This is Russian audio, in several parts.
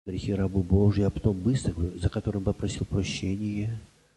грехи рабу Божию, а потом быстро говорю, за которым попросил прощения.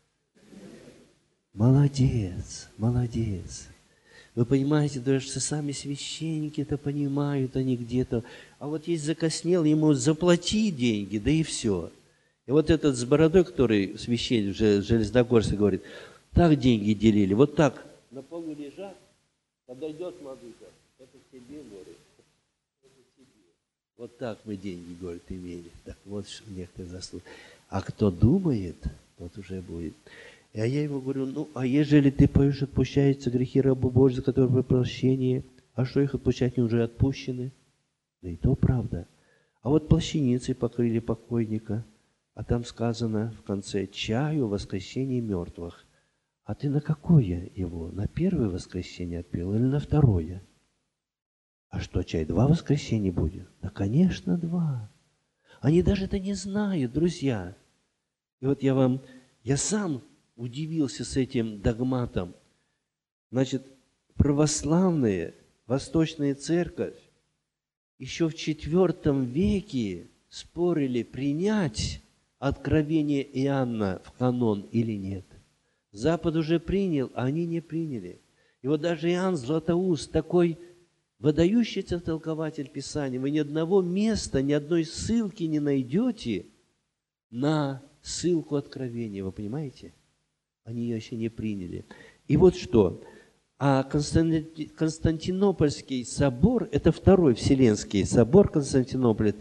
Молодец, молодец. Вы понимаете, даже сами священники это понимают, они где-то. А вот есть закоснел, ему заплати деньги, да и все. И вот этот с бородой, который священник Железногорский говорит, так деньги делили, вот так на полу лежат, подойдет владыка, это тебе, говорит, это тебе. Вот так мы деньги, говорит, имели. Так вот некоторые заслуги. А кто думает, тот уже будет. А я ему говорю, ну, а ежели ты поешь, отпущаются грехи рабу Божию, за которые прощение, а что их отпущать, они уже отпущены? Да и то правда. А вот плащаницей покрыли покойника, а там сказано в конце, чаю воскресение мертвых. А ты на какое его? На первое воскресенье отпел или на второе? А что, чай, 2 воскресенья будет? Да, конечно, 2. Они даже это не знают, друзья. И вот я сам удивился с этим догматом. Значит, православная Восточная Церковь еще в IV веке спорили, принять откровение Иоанна в канон или нет. Запад уже принял, а они не приняли. И вот даже Иоанн Златоуст, такой выдающийся толкователь Писания, вы ни одного места, ни одной ссылки не найдете на ссылку откровения, вы понимаете? Они ее еще не приняли. И вот что. А Константинопольский собор, это Второй Вселенский собор Константинополя,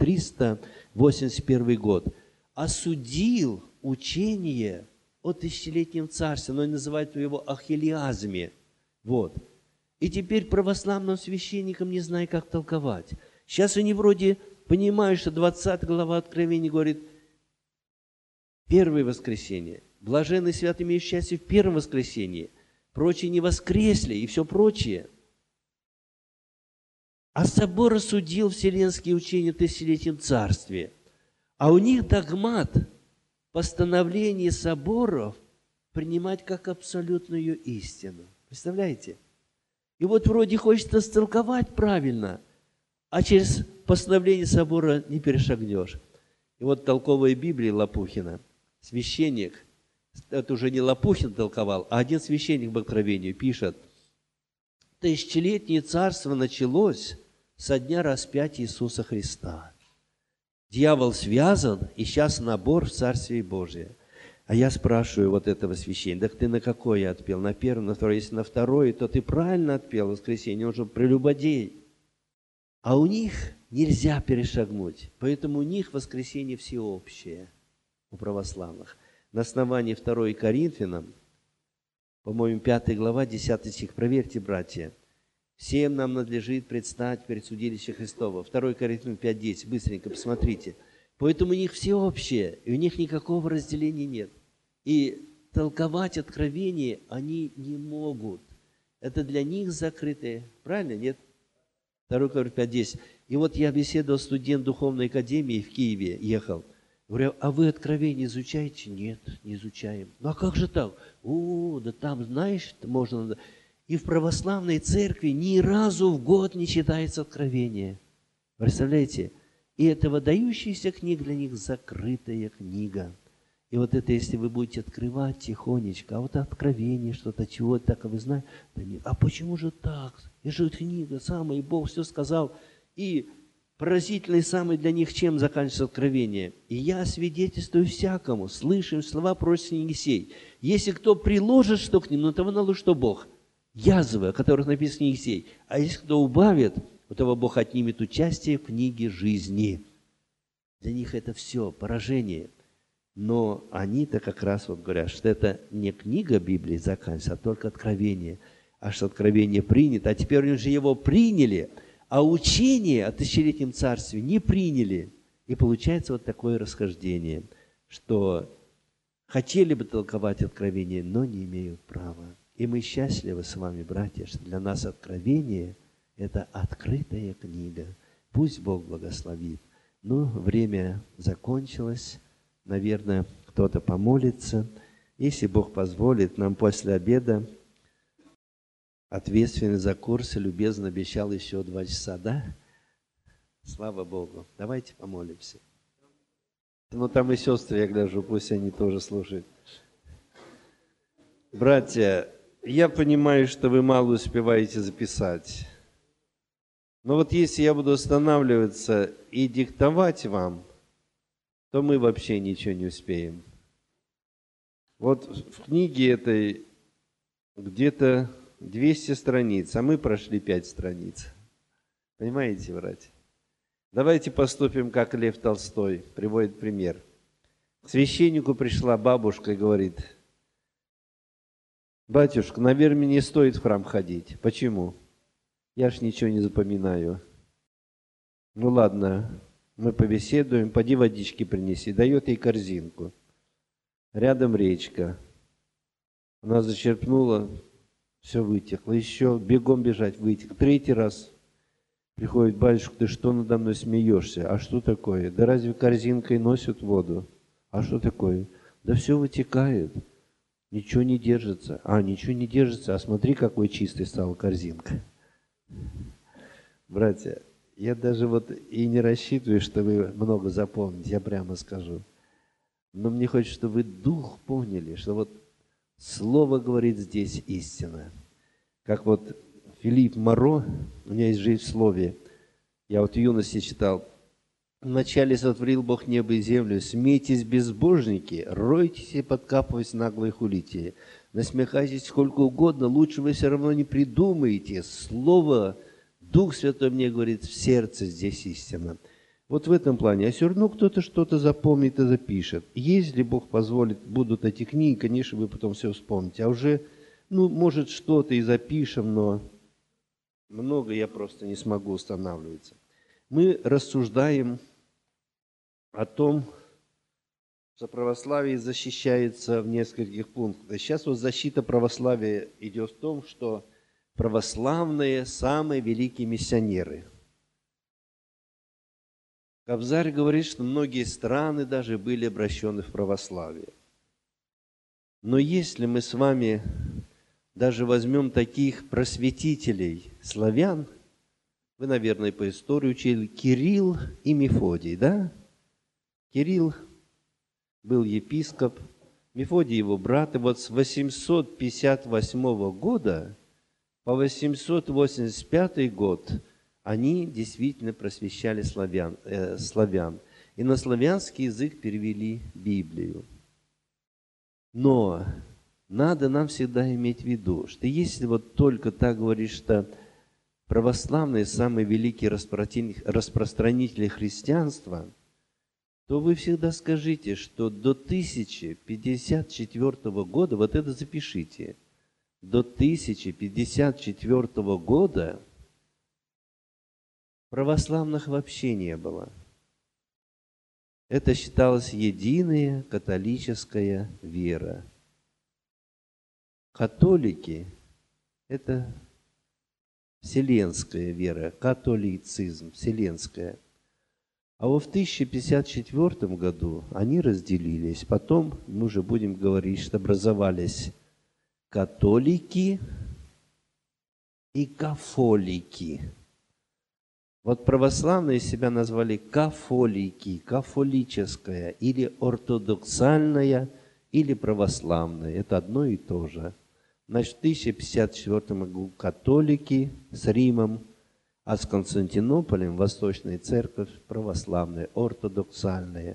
381 год, осудил учение о тысячелетнем царстве, но называют его ахиллиазме. Вот. И теперь православным священникам не знаю, как толковать. Сейчас они вроде понимают, что 20 глава Откровения говорит, первое воскресенье. Блаженный свят, имеющий счастье в первом воскресенье. Прочие не воскресли и все прочее. А собор осудил вселенские учения в тысячелетнем царстве. А у них догмат постановление соборов принимать как абсолютную истину. Представляете? И вот вроде хочется истолковать правильно, а через постановление собора не перешагнешь. И вот толковая Библия Лопухина, священник, это уже не Лопухин толковал, а один священник в Откровении пишет, тысячелетнее царство началось со дня распятия Иисуса Христа. Дьявол связан, и сейчас набор в Царствие Божие. А я спрашиваю вот этого священника, так ты на какое отпел? На первое, на второе? Если на второе, то ты правильно отпел в воскресенье, он же прелюбодей. А у них нельзя перешагнуть, поэтому у них воскресенье всеобщее, у православных. На основании 2 Коринфянам, по-моему, 5 глава, 10 стих, проверьте, братья. Всем нам надлежит предстать перед судилищем Христова. 2 Коринфянам 5:10, быстренько посмотрите. Поэтому у них всеобщее, и у них никакого разделения нет. И толковать откровение они не могут. Это для них закрытое. Правильно, нет? 2 Коринфянам 5:10. И вот я беседовал с студентом Духовной Академии в Киеве, ехал. Говорю, а вы откровение изучаете? Нет, не изучаем. Ну а как же так? Да там, знаешь, можно... И в православной церкви ни разу в год не читается откровение. Представляете? И это выдающаяся книга для них закрытая книга. И вот это, если вы будете открывать тихонечко, а вот откровение, что-то, чего-то так, вы знаете, да нет, а почему же так? Это же книга самая, и Бог все сказал. И поразительный самый для них, чем заканчивается откровение. И я свидетельствую всякому, слышим слова пророчества Елисей. Если кто приложит что к ним, того наложит, что Бог. Язвы, о которых написано Елисей. А если кто убавит, у того Бог отнимет участие в книге жизни. Для них это все поражение. Но они-то как раз вот говорят, что это не книга Библии заканчивается, а только откровение. А что откровение принято, а теперь они же его приняли, а учение о тысячелетнем царстве не приняли. И получается вот такое расхождение, что хотели бы толковать откровение, но не имеют права. И мы счастливы с вами, братья, что для нас откровение – это открытая книга. Пусть Бог благословит. Ну, время закончилось. Наверное, кто-то помолится. Если Бог позволит, нам после обеда ответственный за курсы любезно обещал еще 2 часа, да? Слава Богу. Давайте помолимся. Ну, там и сестры, я гляжу, пусть они тоже слушают. Братья, я понимаю, что вы мало успеваете записать. Но вот если я буду останавливаться и диктовать вам, то мы вообще ничего не успеем. Вот в книге этой где-то 200 страниц, а мы прошли 5 страниц. Понимаете, братья? Давайте поступим, как Лев Толстой приводит пример. К священнику пришла бабушка и говорит: батюшка, наверное, не стоит в храм ходить. Почему? Я ж ничего не запоминаю. Ну ладно, мы побеседуем, поди водички принеси. Дает ей корзинку. Рядом речка. Она зачерпнула, все вытекло. Еще бегом бежать вытекло. 3-й раз приходит: батюшка, ты что надо мной смеешься? А что такое? Да разве корзинкой носят воду? А что такое? Да все вытекает. Ничего не держится. А, ничего не держится. А смотри, какой чистой стала корзинка. Братья, я даже вот и не рассчитываю, что вы много запомните, я прямо скажу. Но мне хочется, чтобы вы дух поняли, что вот Слово говорит здесь истина. Как вот Филипп Моро, у меня есть жизнь в Слове, я вот в юности читал: «Вначале сотворил Бог небо и землю, смейтесь, безбожники, ройтесь и подкапывайтесь наглые хулители, насмехайтесь сколько угодно, лучше вы все равно не придумаете. Слово, Дух Святой мне говорит, в сердце здесь истина». Вот в этом плане. А все равно кто-то что-то запомнит и запишет. Если Бог позволит, будут эти книги, конечно, вы потом все вспомните. А уже, может, что-то и запишем, но много я просто не смогу устанавливаться. Мы рассуждаем о том, что православие защищается в нескольких пунктах. Сейчас вот защита православия идет в том, что православные самые великие миссионеры. Кобзарь говорит, что многие страны даже были обращены в православие. Но если мы с вами даже возьмем таких просветителей славян, вы, наверное, по истории учили, Кирилл и Мефодий, да? Кирилл был епископ, Мефодий его брат, и вот с 858 года по 885 год они действительно просвещали славян. И на славянский язык перевели Библию. Но надо нам всегда иметь в виду, что если вот только так говоришь, что православные самые великие распространители христианства, то вы всегда скажите, что до 1054 года, вот это запишите, до 1054 года православных вообще не было. Это считалось единая католическая вера. Католики – это вселенская вера, католицизм, вселенская. А вот в 1054 году они разделились. Потом мы уже будем говорить, что образовались католики и кафолики. Вот православные себя назвали кафолики, кафолическая, или ортодоксальная, или православная. Это одно и то же. Значит, в 1054 году католики с Римом, а с Константинополем Восточная Церковь православная, ортодоксальная.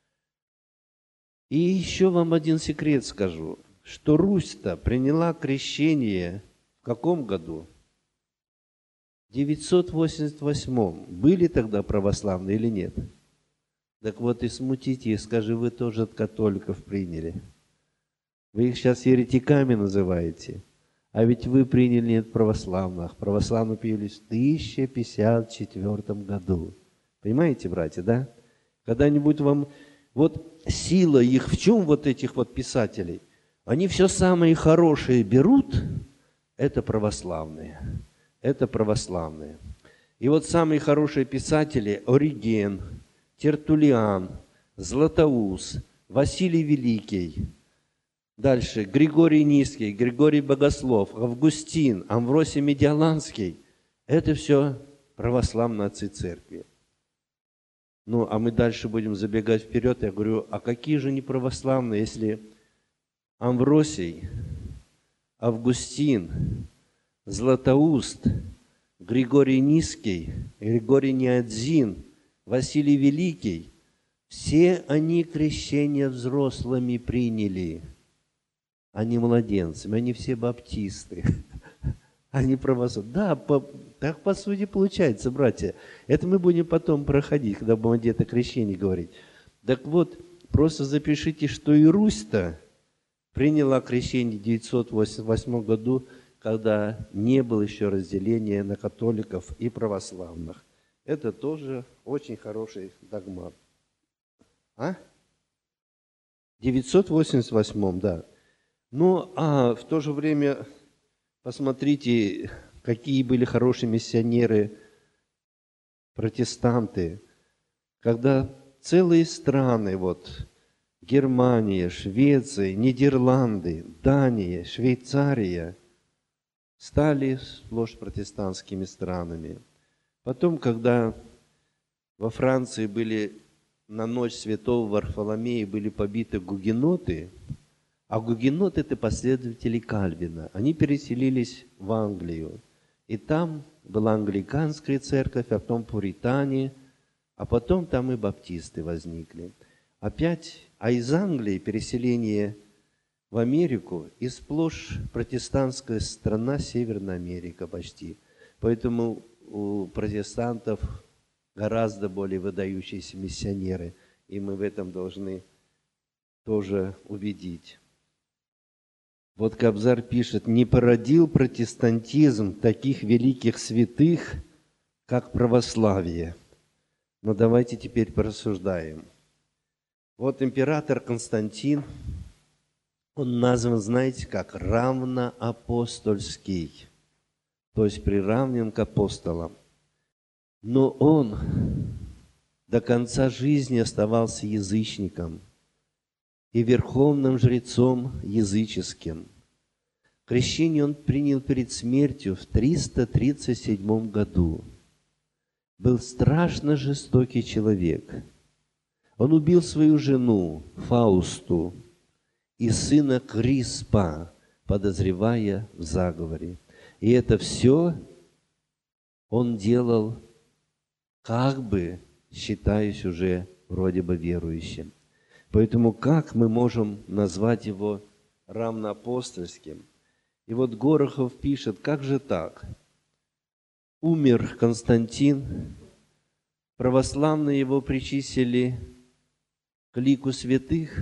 И еще вам один секрет скажу, что Русь-то приняла крещение в каком году? В 988. Были тогда православные или нет? Так вот и смутите, и скажи, вы тоже от католиков приняли. Вы их сейчас еретиками называете. А ведь вы приняли не от православных. Православные появились в 1054 году. Понимаете, братья, да? Когда-нибудь вам... Вот сила их в чем, вот этих вот писателей? Они все самое хорошее берут, это православные. Это православные. И вот самые хорошие писатели – Ориген, Тертуллиан, Златоуст, Василий Великий. Дальше Григорий Низкий, Григорий Богослов, Августин, Амвросий Медиаланский. Это все православные отцы церкви. Ну, а мы дальше будем забегать вперед. Я говорю, а какие же не православные, если Амвросий, Августин, Златоуст, Григорий Низкий, Григорий Ниодзин, Василий Великий, все они крещение взрослыми приняли, а не младенцами. Они все баптисты, они православные. Да, так по сути получается, братья. Это мы будем потом проходить, когда будем где-то крещение говорить. Так вот, просто запишите, что и Русь-то приняла крещение в 988 году, когда не было еще разделения на католиков и православных. Это тоже очень хороший догмат. А? В 988, да. Ну, а в то же время посмотрите, какие были хорошие миссионеры, протестанты, когда целые страны, вот, Германия, Швеция, Нидерланды, Дания, Швейцария, стали сплошь протестантскими странами. Потом, когда во Франции были на ночь святого Варфоломея были побиты гугеноты, а гугеноты – это последователи Кальвина, они переселились в Англию. И там была англиканская церковь, а потом пуритане, а потом там и баптисты возникли. Опять, а из Англии переселение в Америку, и сплошь протестантская страна, Северная Америка почти. Поэтому у протестантов гораздо более выдающиеся миссионеры, и мы в этом должны тоже убедить. Вот Кобзарь пишет, не породил протестантизм таких великих святых, как православие. Но давайте теперь порассуждаем. Вот император Константин, он назван, знаете как, равноапостольский, то есть приравнен к апостолам. Но он до конца жизни оставался язычником и верховным жрецом языческим. Крещение он принял перед смертью в 337 году. Был страшно жестокий человек. Он убил свою жену Фаусту и сына Криспа, подозревая в заговоре. И это все он делал, как бы считаясь уже вроде бы верующим. Поэтому как мы можем назвать его равноапостольским? И вот Горохов пишет, как же так? Умер Константин, православные его причислили к лику святых,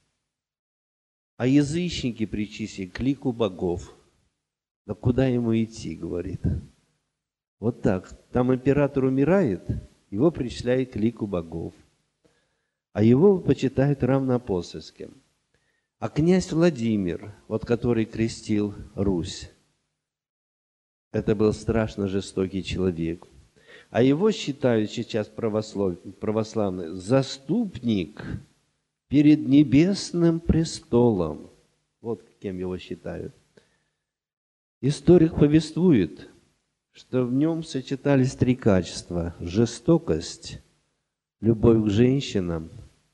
а язычники причислили к лику богов. Да куда ему идти, говорит. Вот так. Там император умирает, его причисляют к лику богов, а его почитают равноапостольским. А князь Владимир, вот который крестил Русь, это был страшно жестокий человек. А его считают сейчас православные заступник перед небесным престолом. Вот кем его считают. Историк повествует, что в нем сочетались три качества: жестокость, любовь к женщинам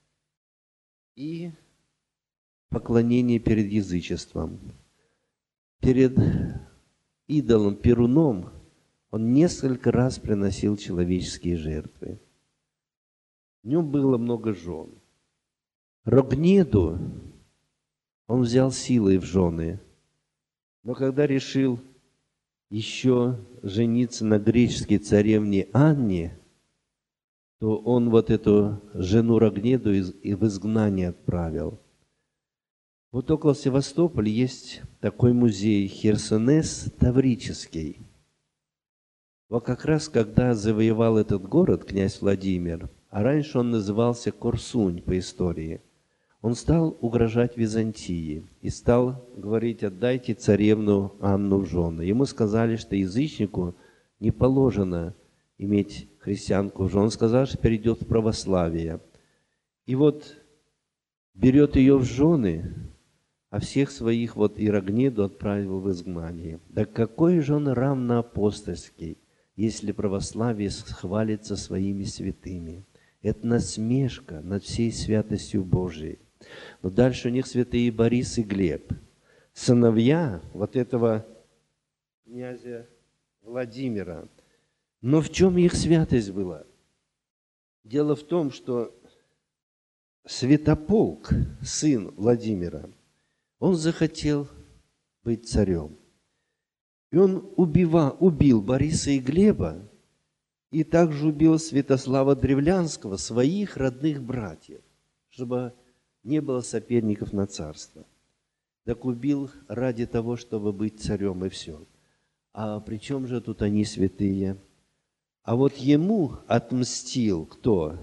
и поклонение перед язычеством. Перед идолом Перуном он несколько раз приносил человеческие жертвы. В нем было много жен. Рогнеду он взял силой в жены, но когда решил еще жениться на греческой царевне Анне, то он вот эту жену Рогнеду и в изгнание отправил. Вот около Севастополя есть такой музей Херсонес Таврический. Вот как раз когда завоевал этот город князь Владимир, а раньше он назывался Корсунь по истории, он стал угрожать Византии и стал говорить: отдайте царевну Анну в жены. Ему сказали, что язычнику не положено иметь христианку в жены. Он сказал, что перейдет в православие. И вот берет ее в жены, а всех своих вот и Рогнеду отправил в изгнание. Да какой же он равноапостольский, если православие хвалится своими святыми? Это насмешка над всей святостью Божией. Но дальше у них святые Борис и Глеб. Сыновья вот этого князя Владимира. Но в чем их святость была? Дело в том, что Святополк, сын Владимира, он захотел быть царем. И он убил Бориса и Глеба, и также убил Святослава Древлянского, своих родных братьев, чтобы не было соперников на царство. Так убил ради того, чтобы быть царем, и все. А при чем же тут они святые? А вот ему отмстил кто?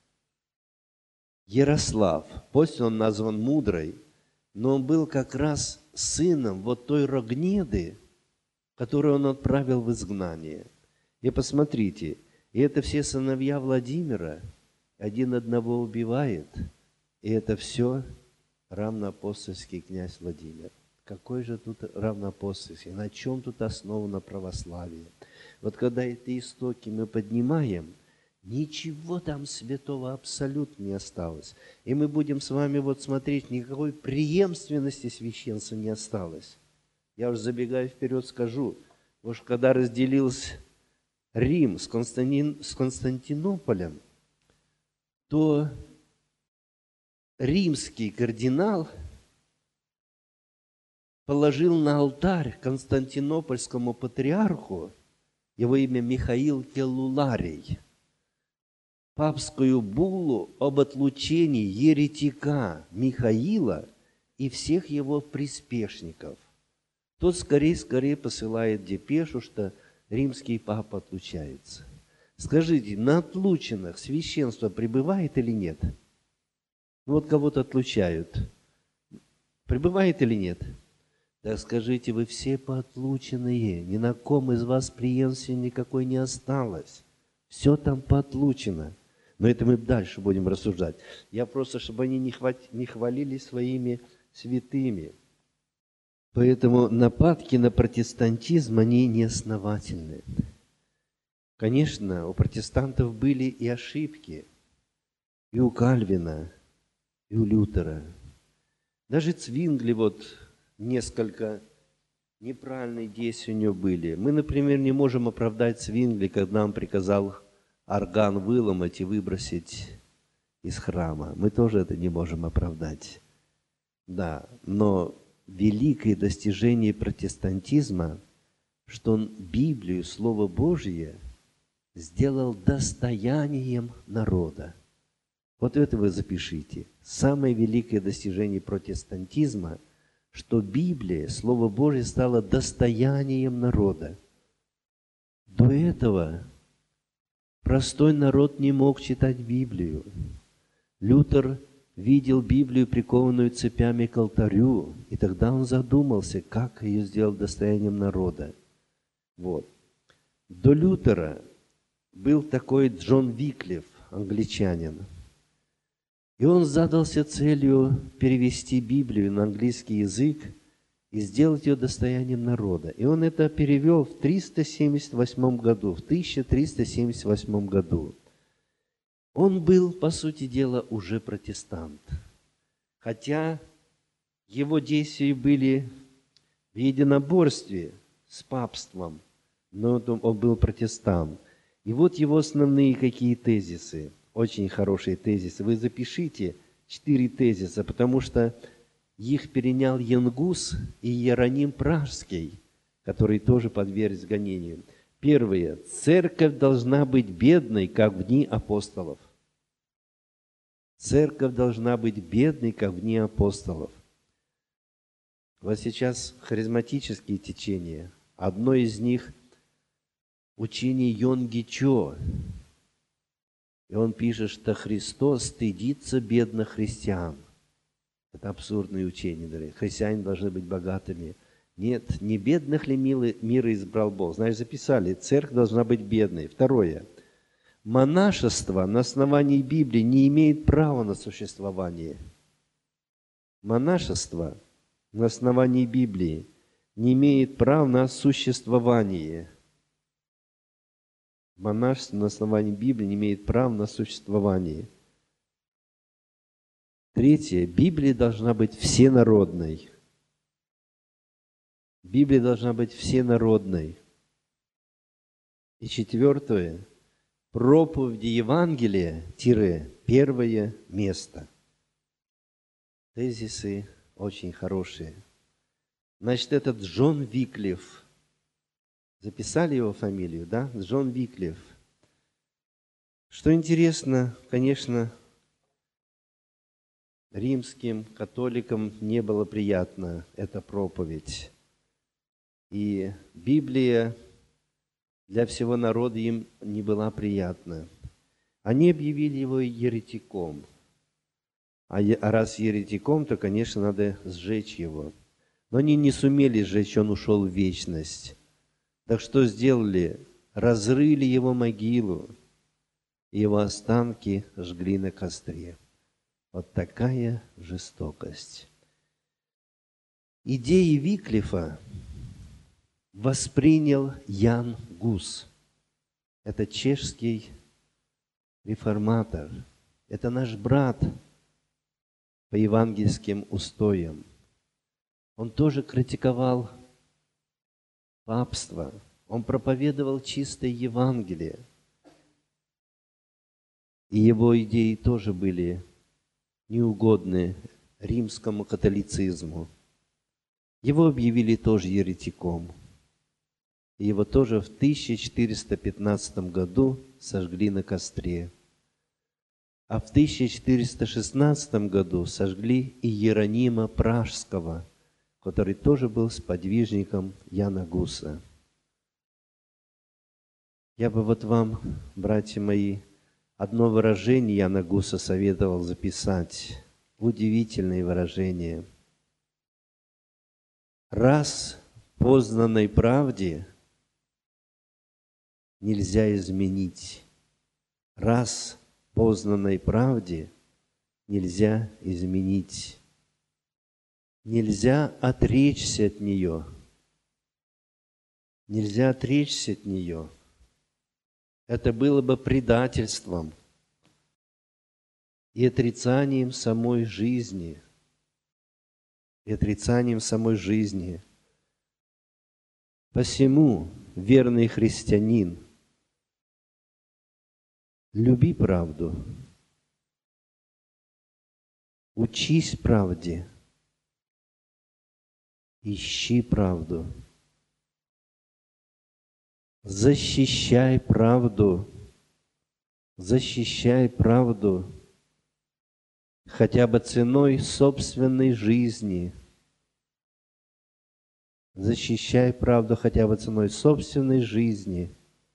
Ярослав. Пусть он назван мудрой, но он был как раз сыном вот той Рогнеды, которую он отправил в изгнание. И посмотрите, и это все сыновья Владимира, один одного убивает, и это все равноапостольский князь Владимир. Какой же тут равноапостольский? На чем тут основано православие? Вот когда эти истоки мы поднимаем, ничего там святого абсолютно не осталось. И мы будем с вами вот смотреть, никакой преемственности священства не осталось. Я уже забегая вперед скажу, потому что когда разделился Рим с Константинополем, то римский кардинал положил на алтарь константинопольскому патриарху, его имя Михаил Келлуларий, папскую буллу об отлучении еретика Михаила и всех его приспешников. Тот скорее посылает депешу, что римский папа отлучается. Скажите, на отлученных священство пребывает или нет? Вот кого-то отлучают. Пребывает или нет? Так скажите, вы все поотлученные, ни на ком из вас преемственности никакой не осталось. Все там поотлучено. Но это мы дальше будем рассуждать. Я просто, чтобы они не хвалились своими святыми. Поэтому нападки на протестантизм, они неосновательны. Конечно, у протестантов были и ошибки. И у Кальвина, и у Лютера. Даже Цвингли вот несколько неправильные действия у него были. Мы, например, не можем оправдать Цвингли, когда он приказал орган выломать и выбросить из храма. Мы тоже это не можем оправдать. Да, но великое достижение протестантизма, что он Библию, Слово Божье, сделал достоянием народа. Вот это вы запишите. Самое великое достижение протестантизма, что Библия, Слово Божье, стало достоянием народа. До этого простой народ не мог читать Библию. Лютер видел Библию, прикованную цепями к алтарю, и тогда он задумался, как ее сделать достоянием народа. Вот. До Лютера был такой Джон Виклиф, англичанин. И он задался целью перевести Библию на английский язык и сделать ее достоянием народа. И он это перевел в 378 году, в 1378 году. Он был, по сути дела, уже протестант. Хотя его действия были в единоборстве с папством, но он был протестант. И вот его основные какие тезисы. Очень хорошие тезисы. Вы запишите 4 тезиса, потому что их перенял Янгус и Иероним Пражский, которые тоже подверглись гонению. Первое. Церковь должна быть бедной, как в дни апостолов. Церковь должна быть бедной, как в дни апостолов. Вот сейчас харизматические течения. Одно из них – учение Йонги Чо. И он пишет, что Христос стыдится бедных христиан. Это абсурдное учение, дорогие. Христиане должны быть богатыми. Нет, не бедных ли мира избрал Бог? Знаешь, записали, церковь должна быть бедной. Второе. Монашество на основании Библии не имеет права на существование. Монашество на основании Библии не имеет права на существование. монашество на основании Библии не имеет права на существование. Третье. Библия должна быть всенародной. Библия должна быть всенародной. И четвертое. Проповедь Евангелия – первое место. Тезисы очень хорошие. Значит, этот Джон Виклиф, записали его фамилию, да? Джон Виклиф. Что интересно, конечно, римским католикам не было приятна эта проповедь. И Библия для всего народа им не была приятна. Они объявили его еретиком. А раз еретиком, то, конечно, надо сжечь его. Но они не сумели сжечь, он ушел в вечность. Так что сделали? Разрыли его могилу, и его останки жгли на костре. Вот такая жестокость. Идеи Виклифа воспринял Ян Гус. Это чешский реформатор. Это наш брат по евангельским устоям. Он тоже критиковал папство. Он проповедовал чистое Евангелие. И его идеи тоже были неугодны римскому католицизму. Его объявили тоже еретиком. И его тоже в 1415 году сожгли на костре. А в 1416 году сожгли и Иеронима Пражского, который тоже был сподвижником Яна Гуса. Я бы вот вам, братья мои, одно выражение Яна Гуса советовал записать. Удивительное выражение. Раз познанной правде нельзя изменить. Раз познанной правде нельзя изменить. Нельзя отречься от нее. Нельзя отречься от нее. Это было бы предательством и отрицанием самой жизни. И отрицанием самой жизни. Посему, верный христианин, люби правду, учись правде, ищи правду, защищай правду, хотя бы ценой собственной жизни. Защищай правду хотя бы ценой собственной жизни.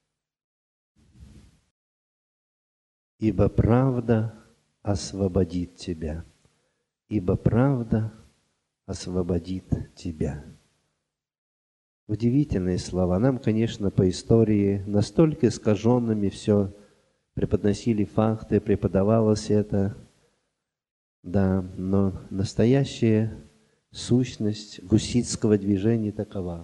Ибо правда освободит тебя. Ибо правда освободит тебя. Удивительные слова. Нам, конечно, по истории настолько искаженными все преподносили факты, преподавалось это. Да, но настоящая сущность гуситского движения такова.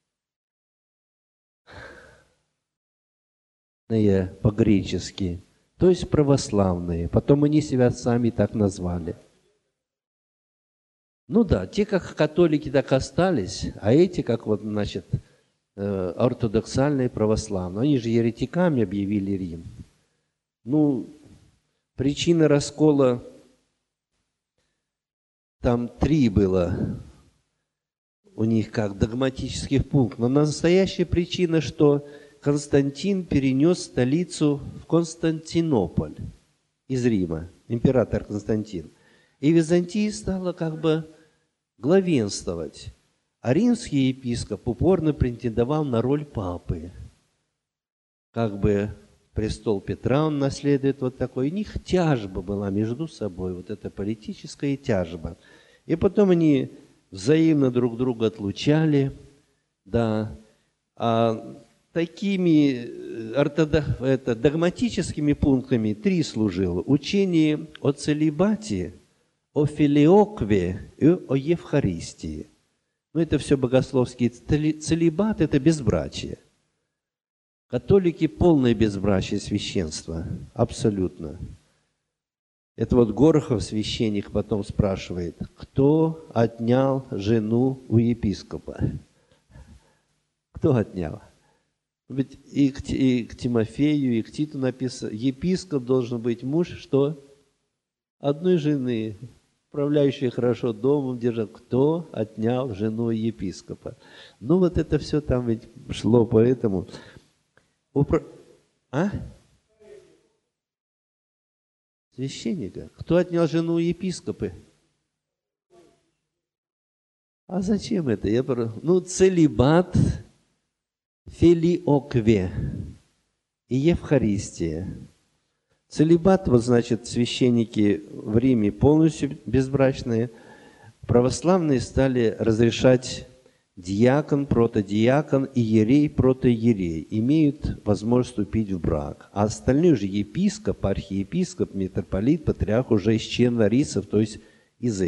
По-гречески, то есть православные. Потом они себя сами так назвали. Ну да, те, как католики, так остались, а эти, как вот, значит, ортодоксальные православные. Они же еретиками объявили Рим. Ну, причина раскола, там 3 было у них как догматических пунктов. Но настоящая причина, что Константин перенес столицу в Константинополь из Рима, император Константин. И Византия стала как бы главенствовать. А римский епископ упорно претендовал на роль папы. Как бы престол Петра он наследует вот такой. У них тяжба была между собой, вот эта политическая тяжба. И потом они взаимно друг друга отлучали. Да. А такими догматическими пунктами 3 служило. Учение о целибате, о филиокве и о Евхаристии. Ну, это все богословские. Целибат – это безбрачие. Католики полное безбрачие священства. Абсолютно. Это вот Горохов, священник, потом спрашивает, кто отнял жену у епископа? Кто отнял? Ведь и к Тимофею, и к Титу написано, епископ должен быть муж, что? Одной жены, управляющий хорошо домом, держит. Кто отнял жену епископа? Ну вот это все там ведь шло поэтому. Священника. Кто отнял жену у епископа? А зачем это? Целибат, филиокве и Евхаристия. Целибат, вот значит, священники в Риме полностью безбрачные. Православные стали разрешать диакон, протодиакон, иерей, протоиерей. Имеют возможность вступить в брак. А остальные же епископ, архиепископ, митрополит, патриарх уже из чернорисцев, то есть из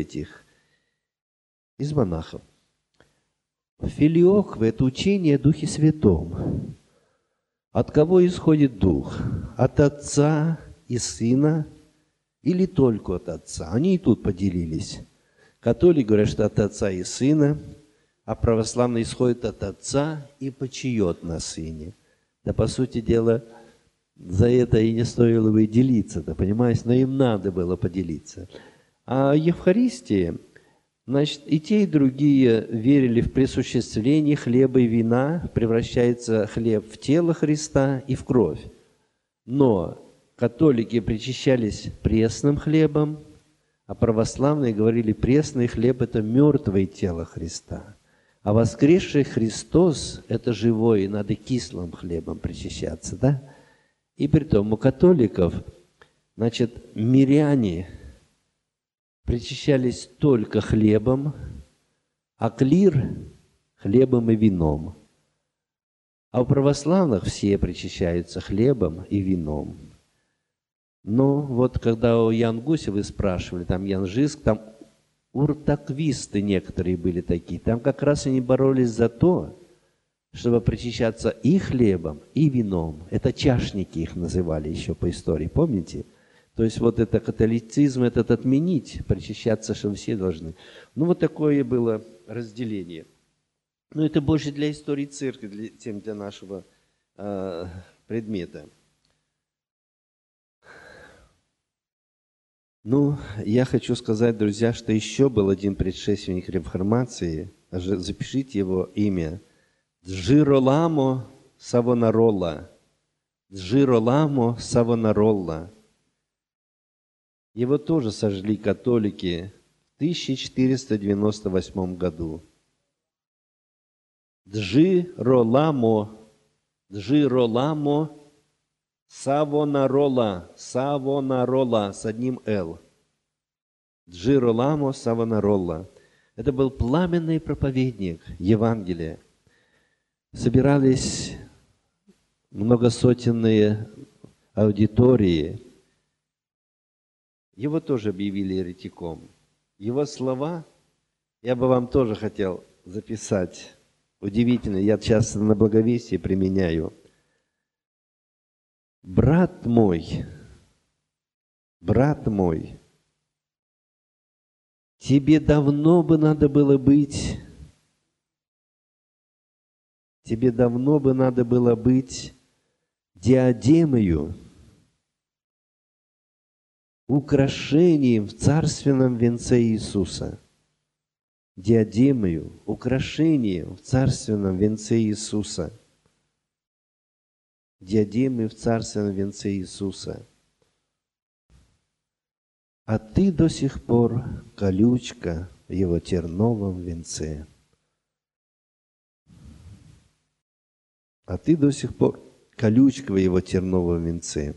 монахов. Филиокве – это учение о Духе Святом. От кого исходит Дух? От Отца и Сына или только от Отца? Они и тут поделились. Католики говорят, что от Отца и Сына, а православные исходят от Отца и почиет на Сыне. Да, по сути дела, за это и не стоило бы делиться, понимаете? Но им надо было поделиться. А Евхаристия, значит, и те, и другие верили в присуществление хлеба и вина, превращается хлеб в тело Христа и в кровь. Но католики причащались пресным хлебом, а православные говорили, пресный хлеб – это мертвое тело Христа. А воскресший Христос – это живой, и надо кислым хлебом причащаться, да? И притом у католиков, значит, миряне причащались только хлебом, а клир – хлебом и вином. А у православных все причащаются хлебом и вином. Но вот когда у Ян Гуся вы спрашивали, там Ян Жиск, там уртаквисты некоторые были такие. Там как раз они боролись за то, чтобы причащаться и хлебом, и вином. Это чашники их называли еще по истории, помните? То есть вот это католицизм, этот отменить, причащаться, что все должны. Ну вот такое было разделение. Но это больше для истории церкви, чем для нашего предмета. Ну, я хочу сказать, друзья, что еще был один предшественник реформации, запишите его имя, Джироламо Савонарола. Джироламо Савонарола. Его тоже сожгли католики в 1498 году. Джироламо Савонарола с одним «л». Джироламо Савонарола. Это был пламенный проповедник Евангелия. Собирались многосотенные аудитории. Его тоже объявили еретиком. Его слова я бы вам тоже хотел записать. Удивительно, я часто на благовестии применяю. Брат мой, тебе давно бы надо было быть диадемою, украшением в царственном венце Иисуса. Диадемою, украшением в царственном венце Иисуса. Диадемы в царственном венце Иисуса. А ты до сих пор колючка в его терновом венце. А ты до сих пор колючка в его терновом венце.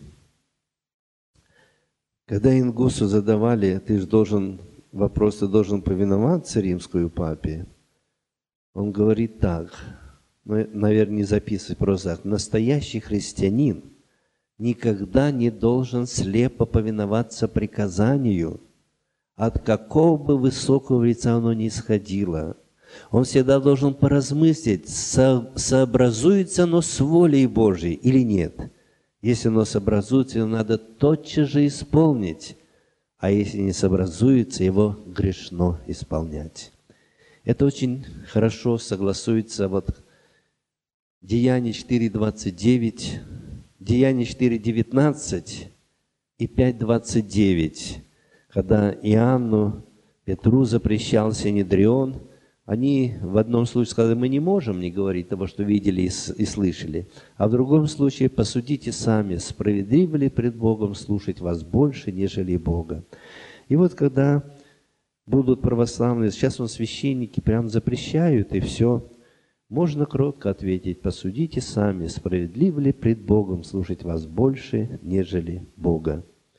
Когда Ингусу задавали, ты должен повиноваться римскому папе, он говорит так, наверное, не записывать, просто так. Настоящий христианин никогда не должен слепо повиноваться приказанию, от какого бы высокого лица оно ни исходило. Он всегда должен поразмыслить, сообразуется оно с волей Божией или нет. Если оно сообразуется, его надо тотчас же исполнить, а если не сообразуется, его грешно исполнять. Это очень хорошо согласуется вот Деяния 4:29, Деяния 4:19 и 5:29, когда Иоанну, Петру запрещал Синедрион, они в одном случае сказали: мы не можем не говорить того, что видели и слышали, а в другом случае: посудите сами, справедливо ли пред Богом слушать вас больше, нежели Бога. И вот когда будут православные, сейчас священники прям запрещают, и все, можно кротко ответить: посудите сами, справедливо ли пред Богом слушать вас больше, нежели Бога.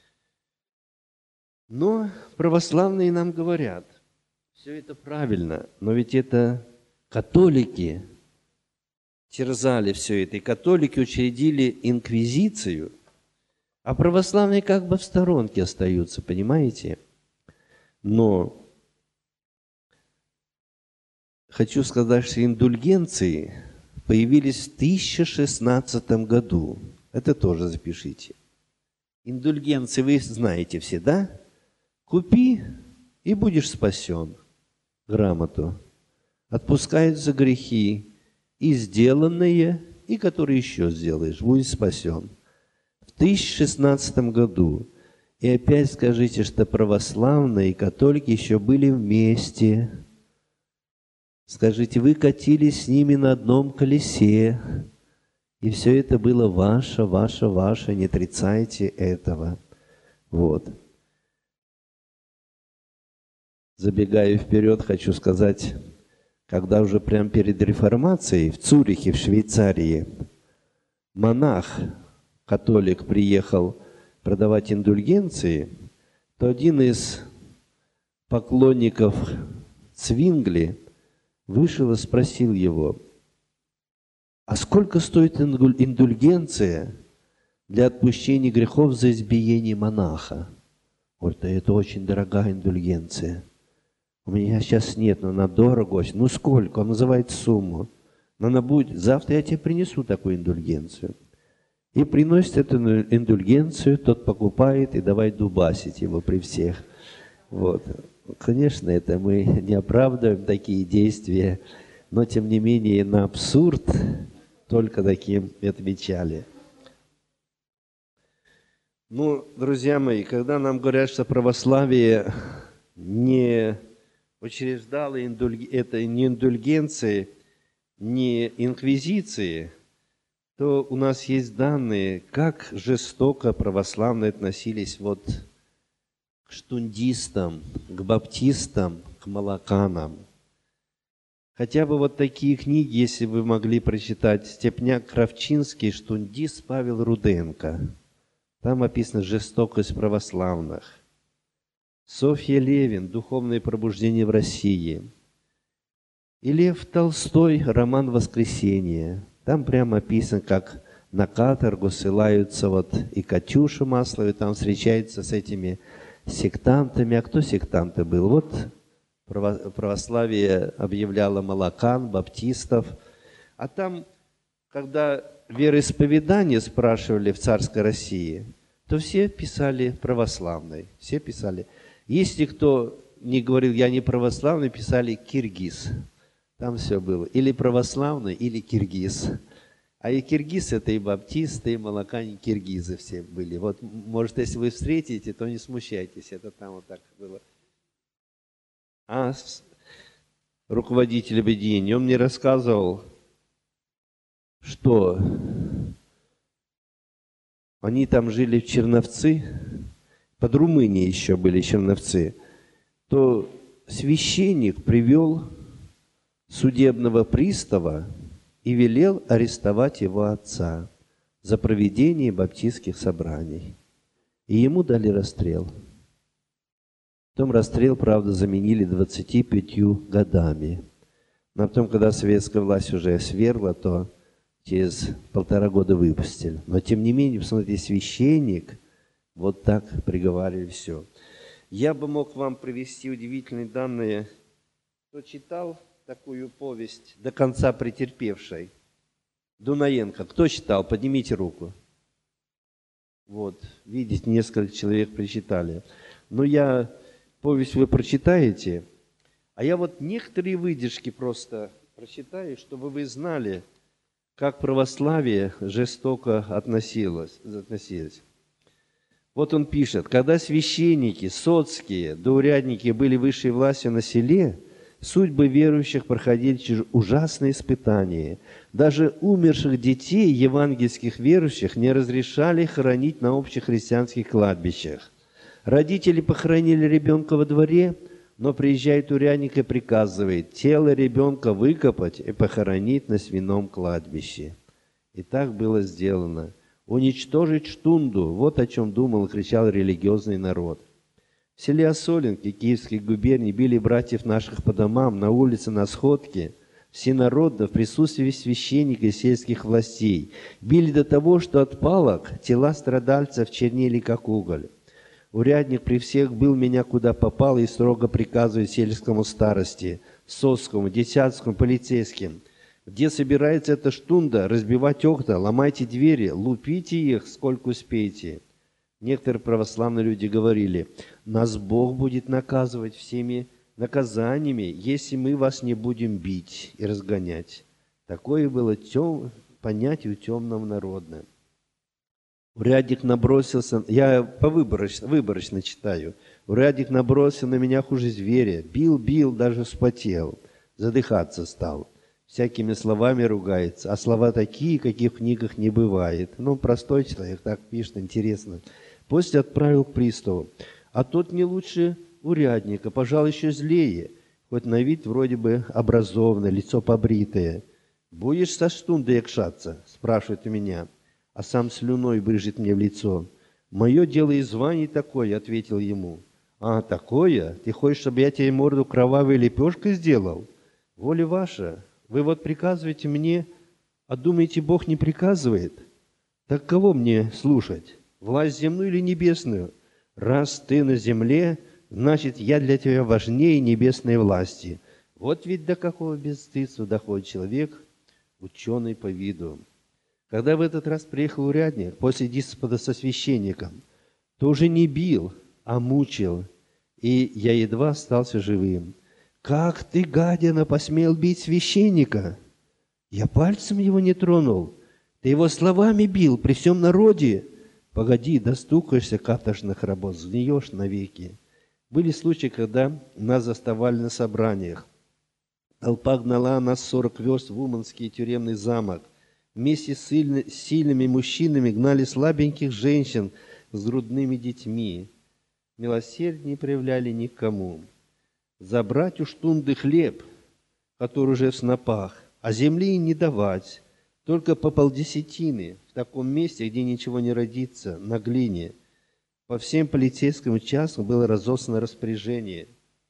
Но православные нам говорят: все это правильно, но ведь это католики терзали все это, и католики учредили инквизицию, а православные как бы в сторонке остаются, понимаете? Но хочу сказать, что индульгенции появились в 1016 году. Это тоже запишите. Индульгенции вы знаете все, да? Купи, и будешь спасен. Грамоту. Отпускают за грехи и сделанные, и которые еще сделаешь, будешь спасен. В 1016 году. И опять скажите, что православные и католики еще были вместе. Скажите, вы катились с ними на одном колесе, и все это было ваше, не отрицайте этого. Вот. Забегая вперед, хочу сказать, когда уже прямо перед реформацией в Цюрихе, в Швейцарии, монах, католик, приехал продавать индульгенции, то один из поклонников Цвингли вышел и спросил его: а сколько стоит индульгенция для отпущения грехов за избиение монаха? Говорит: да это очень дорогая индульгенция. У меня сейчас нет, но она дорого очень. Ну сколько? Он называет сумму. Но она будет, завтра я тебе принесу такую индульгенцию. И приносит эту индульгенцию, тот покупает и давай дубасить его при всех. Вот. Конечно, это мы не оправдываем такие действия, но тем не менее на абсурд только таким отвечали. Ну, друзья мои, когда нам говорят, что православие не учреждало это ни индульгенции, ни инквизиции, то у нас есть данные, как жестоко православные относились вот к штундистам, к баптистам, к молоканам. Хотя бы вот такие книги, если вы могли прочитать: Степняк Кравчинский, штундист Павел Руденко. Там описана жестокость православных. Софья Левин, «Духовное пробуждение в России». И Лев Толстой, роман «Воскресение». Там прямо описано, как на каторгу ссылаются вот и Катюша Маслова, и там встречаются с этими сектантами. А кто сектанты был? Вот православие объявляло молокан, баптистов. А там, когда вероисповедание спрашивали в царской России, то все писали православный. Все писали. Если кто не говорил: я не православный, писали киргиз. Там все было. Или православный, или киргиз. А и киргиз — это и баптисты, и молокане, киргизы все были. Вот, может, если вы встретите, то не смущайтесь. Это там вот так было. А руководитель объединения, он мне рассказывал, что они там жили в Черновцы, под Румынией еще были Черновцы, то священник привел судебного пристава и велел арестовать его отца за проведение баптистских собраний. И ему дали расстрел. Потом расстрел, правда, заменили 25 годами. Но потом, когда советская власть уже свергла, то через 1,5 года выпустили. Но тем не менее, посмотрите, священник вот так приговаривали все. Я бы мог вам привести удивительные данные. Кто читал такую повесть «До конца претерпевшей»? Дунаенко. Кто читал? Поднимите руку. Вот, видите, несколько человек прочитали. Но повесть вы прочитаете, а я вот некоторые выдержки просто прочитаю, чтобы вы знали, как православие жестоко относилось. Вот он пишет: когда священники, соцкие, доурядники были высшей властью на селе, судьбы верующих проходили через ужасные испытания. Даже умерших детей евангельских верующих не разрешали хоронить на общехристианских кладбищах. Родители похоронили ребенка во дворе, но приезжает урядник и приказывает тело ребенка выкопать и похоронить на свином кладбище. И так было сделано. Уничтожить штунду – вот о чем думал и кричал религиозный народ. В селе Осолинки Киевской губернии били братьев наших по домам, на улице, на сходке, всенародно, в присутствии священника и сельских властей. Били до того, что от палок тела страдальцев чернели, как уголь. Урядник при всех бил меня куда попало и строго приказывает сельскому старости, соцкому, десятскому, полицейским: где собирается эта штунда, разбивать окна, ломайте двери, лупите их, сколько успеете. Некоторые православные люди говорили: нас Бог будет наказывать всеми наказаниями, если мы вас не будем бить и разгонять. Такое было понятие у темного народа. Урядник набросился, я выборочно читаю. Урядник набросился на меня хуже зверя, бил, даже вспотел, задыхаться стал. Всякими словами ругается, а слова такие, каких в книгах не бывает. Ну, простой человек так пишет, интересно. После отправил к приставу. А тот не лучше урядника, пожалуй, еще злее, хоть на вид вроде бы образованный, лицо побритое. «Будешь со штундой якшаться?» – спрашивает у меня, а сам слюной брызжет мне в лицо. «Мое дело и звание такое», – ответил ему. «А, такое? Ты хочешь, чтобы я тебе морду кровавой лепешкой сделал? Воля ваша. Вы вот приказываете мне, а думаете, Бог не приказывает? Так кого мне слушать? Власть земную или небесную? Раз ты на земле, значит, я для тебя важнее небесной власти». Вот ведь до какого бесстыдства доходит человек, ученый по виду. Когда в этот раз приехал урядник после диспута со священником, то уже не бил, а мучил, и я едва остался живым. «Как ты, гадина, посмел бить священника?» «Я пальцем его не тронул. Ты его словами бил при всем народе». «Погоди, достукаешься, каторжных работ, сгниешь навеки». Были случаи, когда нас заставали на собраниях. Толпа гнала нас 40 верст в Уманский тюремный замок. Вместе с сильными мужчинами гнали слабеньких женщин с грудными детьми. Милосердия не проявляли никому. Забрать у штунды хлеб, который уже в снопах, а земли не давать, только по полдесятины в таком месте, где ничего не родится, на глине. По всем полицейским участкам было разослано распоряжение,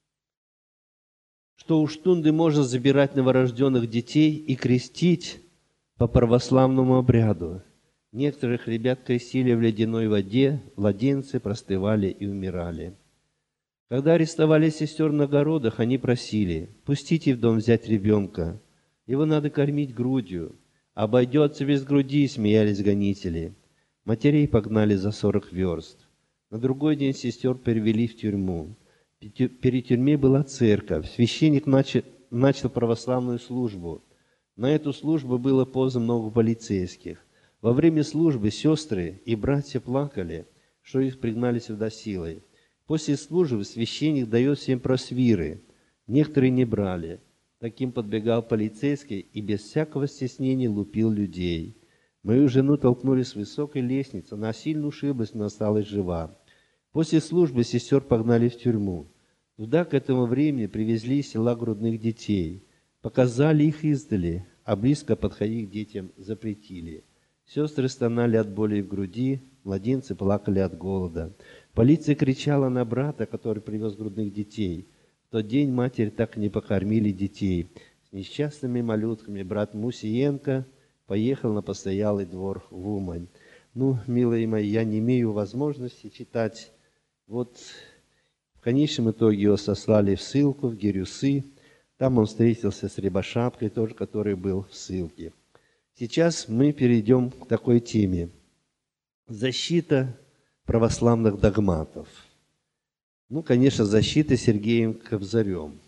что у штунды можно забирать новорожденных детей и крестить по православному обряду. Некоторых ребят крестили в ледяной воде, младенцы простывали и умирали. Когда арестовали сестер на огородах, они просили: пустите в дом взять ребенка, его надо кормить грудью. Обойдется без груди, смеялись гонители. Матерей погнали за 40 верст. На другой день сестер перевели в тюрьму. Перед тюрьмой была церковь. Священник начал православную службу. На эту службу было поздно много полицейских. Во время службы сестры и братья плакали, что их пригнали сюда силой. После службы священник дает всем просвиры. Некоторые не брали. Таким подбегал полицейский и без всякого стеснения лупил людей. Мою жену толкнули с высокой лестницы, она сильно ушиблась, но осталась жива. После службы сестер погнали в тюрьму. Туда к этому времени привезли из села грудных детей. Показали их издали, а близко подходить к детям запретили. Сестры стонали от боли в груди, младенцы плакали от голода. Полиция кричала на брата, который привез грудных детей. В тот день матери так и не покормили детей. С несчастными малютками брат Мусиенко поехал на постоялый двор в Умань. Ну, милые мои, я не имею возможности читать. Вот в конечном итоге его сослали в ссылку, в Гирюсы. Там он встретился с Рябошапкой, тоже, который был в ссылке. Сейчас мы перейдем к такой теме. Защита православных догматов. Ну, конечно, защита Сергеем Кобзарем.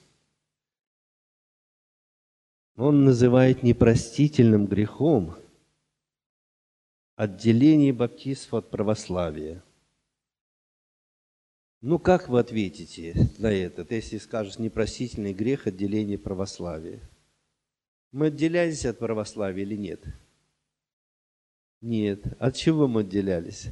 Он называет непростительным грехом отделение баптистов от православия. Ну, как вы ответите на это, если скажешь непростительный грех отделения православия? Мы отделялись от православия или нет? Нет. От чего мы отделялись?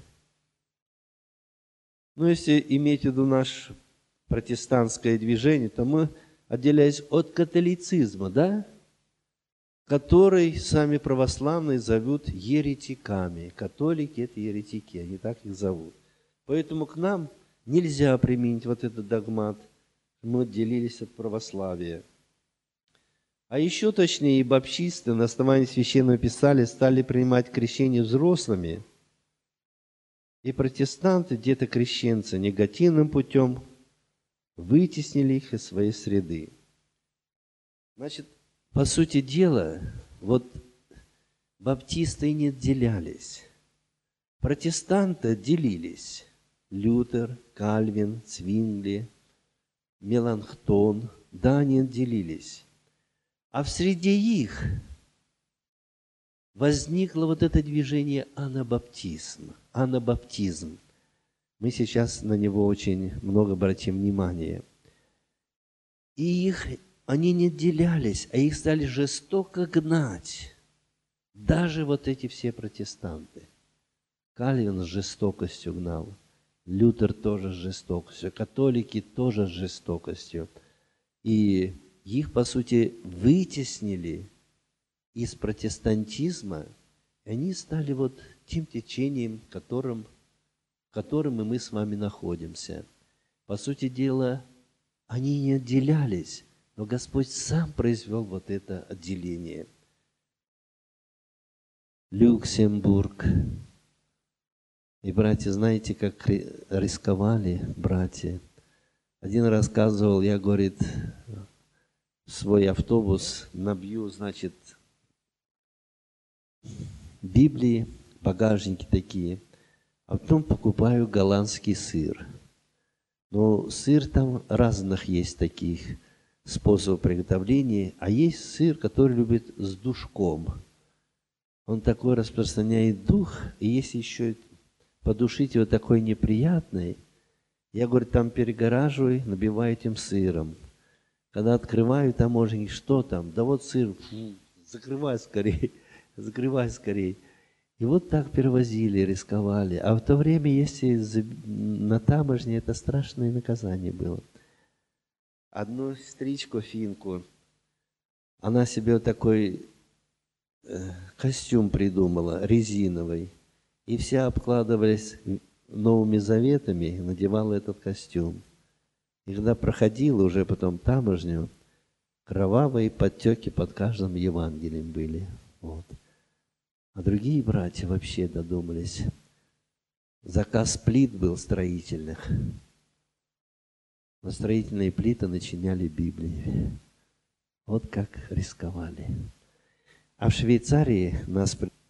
Ну, если иметь в виду наше протестантское движение, то мы отделялись от католицизма, да? Который сами православные зовут еретиками. Католики – это еретики, они так их зовут. Поэтому к нам нельзя применить вот этот догмат. Мы отделились от православия. А еще точнее, и баптисты на основании Священного Писания стали принимать крещение взрослыми. И протестанты, где-то крещенцы, негативным путем вытеснили их из своей среды. Значит, по сути дела, вот баптисты не отделялись. Протестанты отделились. Лютер, Кальвин, Цвингли, Меланхтон, да, они отделились. А в среде их возникло вот это движение анабаптизм. Анабаптизм. Мы сейчас на него очень много обратим внимания. И они не отделялись, а их стали жестоко гнать. Даже вот эти все протестанты. Кальвин с жестокостью гнал. Лютер тоже с жестокостью. Католики тоже с жестокостью. И их, по сути, вытеснили из протестантизма. И они стали вот тем течением, в котором и мы с вами находимся. По сути дела, они не отделялись. Но Господь сам произвел вот это отделение. Люксембург. И, братья, знаете, как рисковали братья? Один рассказывал, я, говорит, свой автобус набью, значит, Библии, багажники такие, а потом покупаю голландский сыр. Но сыр там разных есть таких способов приготовления, а есть сыр, который любит с душком. Он такой распространяет дух, и если еще подушить его такой неприятный, я, говорю, там перегораживаю, набиваю этим сыром. Когда открываю таможенник, что там? Да вот сыр, закрывай скорее, закрывай скорее. И вот так перевозили, рисковали. А в то время, если на таможне, это страшное наказание было. Одну сестричку, финку, она себе вот такой костюм придумала, резиновый. И вся обкладывались Новыми Заветами, надевала этот костюм. И когда проходила уже потом таможню, кровавые подтеки под каждым Евангелием были. Вот. А другие братья вообще додумались. Заказ плит был строительных. На строительные плиты начиняли Библии. Вот как рисковали. А в Швейцарии нас